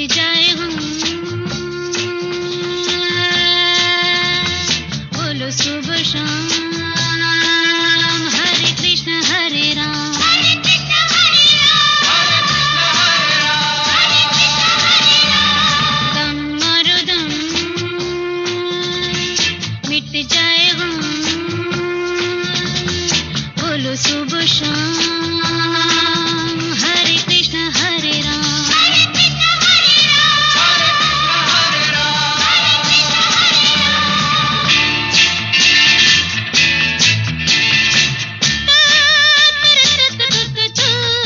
जाए हम, बोलो सुबह शाम, हरे कृष्ण हरे राम, हरे कृष्ण हरे राम, हरे कृष्ण हरे राम, दम मारो दम, मिट जाए हम, बोलो सुबह शाम, हरे कृष्ण हरे राम, हरे कृष्ण हरे राम, हरे कृष्ण हरे राम, हरे कृष्ण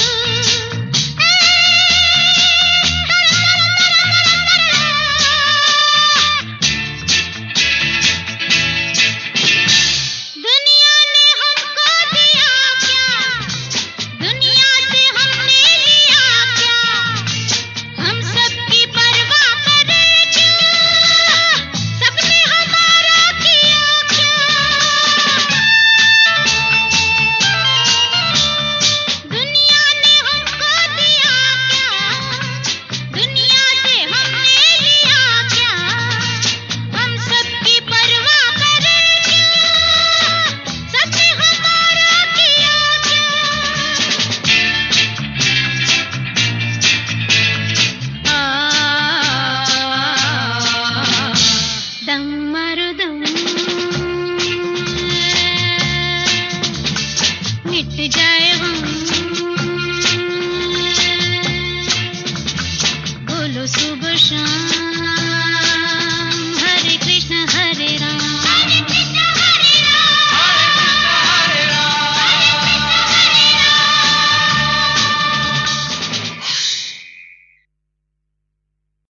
दुनिया ने हमको दिया क्या, दुनिया से हमने लिया क्या, हम सबकी परवाह करें क्यों, सबने हमारा किया क्या, दुनिया ने हमको दिया क्या, दुनिया से हमने लिया क्या, हम सबकी परवाह करें क्यों, सबने हमारा किया क्या, दम मारो दम, मिट जाए हम, बोलो सुबह शाम,